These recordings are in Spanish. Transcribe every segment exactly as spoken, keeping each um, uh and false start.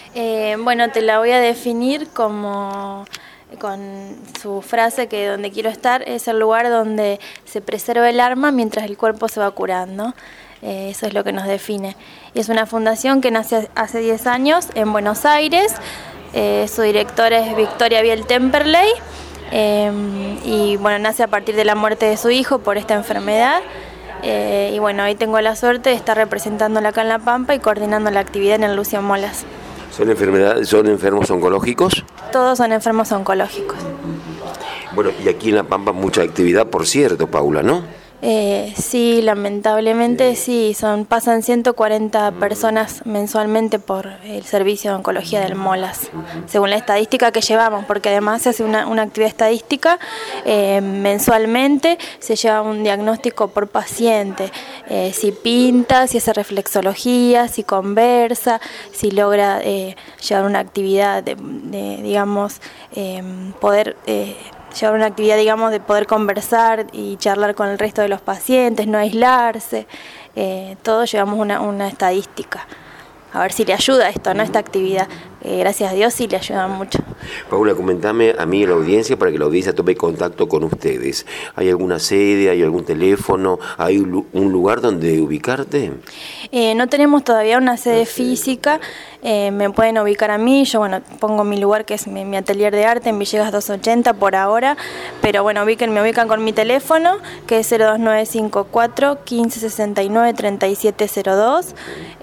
Eh, bueno, te la voy a definir como con su frase que donde quiero estar es el lugar donde se preserva el alma mientras el cuerpo se va curando. Eh, eso es lo que nos define. Y es una fundación que nace hace diez años en Buenos Aires. Eh, su directora es Victoria Biel Temperley. Eh, y bueno, nace a partir de la muerte de su hijo por esta enfermedad. Eh, y bueno, hoy tengo la suerte de estar representándola acá en La Pampa y coordinando la actividad en el Lucio Molas. ¿Son enfermedades, son enfermos oncológicos? Todos son enfermos oncológicos. Bueno, y aquí en La Pampa mucha actividad, por cierto, Paula, ¿no? Eh, sí, lamentablemente sí, son pasan ciento cuarenta personas mensualmente por el servicio de oncología del Molas, según la estadística que llevamos, porque además se hace una, una actividad estadística eh, mensualmente, se lleva un diagnóstico por paciente, eh, si pinta, si hace reflexología, si conversa, si logra eh, llevar una actividad de, de digamos, eh, poder... Eh, llevar una actividad, digamos, de poder conversar y charlar con el resto de los pacientes, no aislarse, eh, todos llevamos una, una estadística. A ver si le ayuda esto, ¿no? Esta actividad. Eh, gracias a Dios sí le ayuda mucho. Paula, comentame a mí y a la audiencia para que la audiencia tome contacto con ustedes. ¿Hay alguna sede, hay algún teléfono, hay un lugar donde ubicarte? Eh, no tenemos todavía una sede física, eh, me pueden ubicar a mí, yo bueno, pongo mi lugar que es mi, mi atelier de arte en Villegas doscientos ochenta por ahora, pero bueno, ubiquen, me ubican con mi teléfono que es cero dos nueve cinco cuatro, quince sesenta y nueve, treinta y siete cero dos,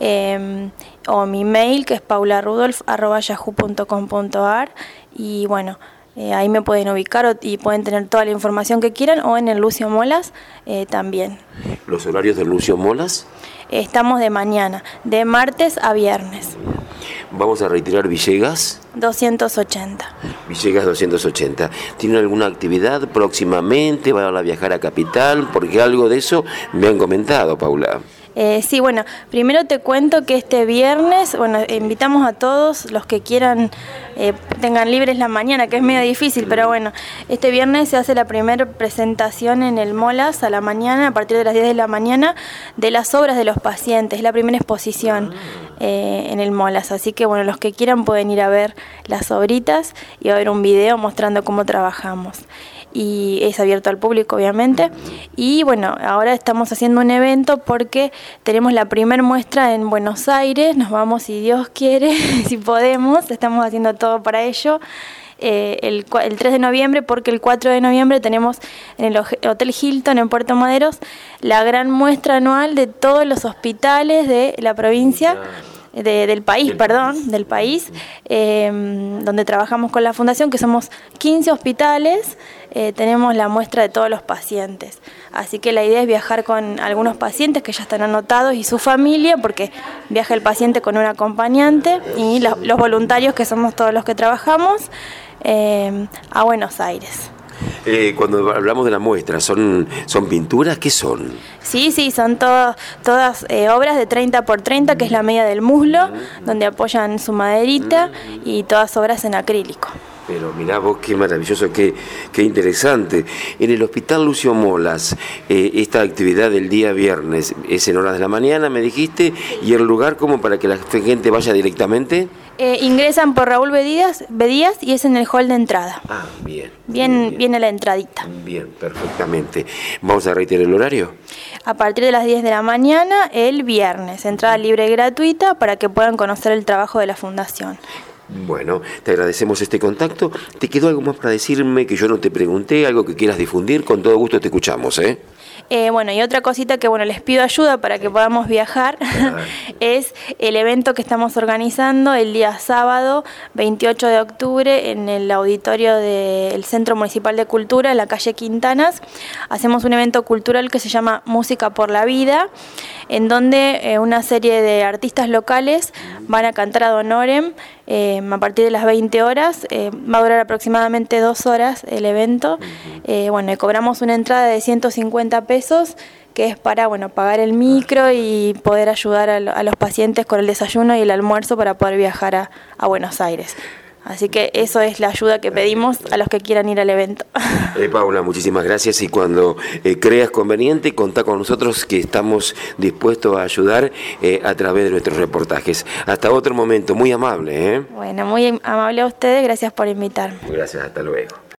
eh, o mi mail que es paularudolf arroba yahoo punto com punto ar y bueno, eh, ahí me pueden ubicar y pueden tener toda la información que quieran o en el Lucio Molas eh, también. ¿Los horarios del Lucio Molas? Estamos de mañana, de martes a viernes. Vamos a retirar Villegas. doscientos ochenta. Villegas doscientos ochenta. ¿Tienen alguna actividad próximamente? ¿Van a viajar a Capital? Porque algo de eso me han comentado, Paula. Eh, sí, bueno, primero te cuento que este viernes, bueno, invitamos a todos los que quieran, eh, tengan libres la mañana, que es medio difícil, pero bueno, este viernes se hace la primera presentación en el Molas a la mañana, a partir de las diez de la mañana, de las obras de los pacientes, es la primera exposición eh, en el Molas, así que bueno, los que quieran pueden ir a ver las obritas y va a haber un video mostrando cómo trabajamos. Y es abierto al público obviamente y bueno, ahora estamos haciendo un evento porque tenemos la primer muestra en Buenos Aires, nos vamos si Dios quiere, si podemos, estamos haciendo todo para ello. Eh, el, el tres de noviembre, porque el cuatro de noviembre tenemos en el Hotel Hilton en Puerto Madero la gran muestra anual de todos los hospitales de la provincia. De, del país, perdón, del país, eh, donde trabajamos con la fundación, que somos quince hospitales, eh, tenemos la muestra de todos los pacientes. Así que la idea es viajar con algunos pacientes que ya están anotados y su familia, porque viaja el paciente con un acompañante y los, los voluntarios, que somos todos los que trabajamos, eh, a Buenos Aires. Eh, cuando hablamos de la muestra, ¿son, son pinturas? ¿Qué son? Sí, sí, son todo, todas eh, obras de treinta por treinta, que es la medida del muslo, donde apoyan su maderita, y todas obras en acrílico. Pero mirá vos qué maravilloso, qué, qué interesante. En el Hospital Lucio Molas, eh, esta actividad del día viernes, ¿es en horas de la mañana, me dijiste? ¿Y el lugar como para que la gente vaya directamente? Eh, ingresan por Raúl Bedías, Bedías y es en el hall de entrada. Ah, bien. Bien, bien. Viene la entradita. Bien, perfectamente. ¿Vamos a reiterar el horario? A partir de las diez de la mañana, el viernes. Entrada libre y gratuita para que puedan conocer el trabajo de la Fundación. Bueno, te agradecemos este contacto. ¿Te quedó algo más para decirme que yo no te pregunté? ¿Algo que quieras difundir? Con todo gusto te escuchamos, ¿eh? Eh, bueno, y otra cosita que bueno les pido ayuda para que podamos viajar es el evento que estamos organizando el día sábado veintiocho de octubre en el auditorio del Centro Municipal de Cultura en la calle Quintanas. Hacemos un evento cultural que se llama Música por la Vida, en donde eh, una serie de artistas locales van a cantar ad honorem eh, a partir de las veinte horas. Eh, va a durar aproximadamente dos horas el evento. Eh, bueno, y cobramos una entrada de ciento cincuenta pesos, que es para bueno pagar el micro y poder ayudar a, a los pacientes con el desayuno y el almuerzo para poder viajar a, a Buenos Aires. Así que eso es la ayuda que pedimos a los que quieran ir al evento. Eh, Paula, muchísimas gracias y cuando eh, creas conveniente, contá con nosotros que estamos dispuestos a ayudar eh, a través de nuestros reportajes. Hasta otro momento, muy amable. ¿eh? Bueno, muy amable a ustedes, gracias por invitarme. Gracias, hasta luego.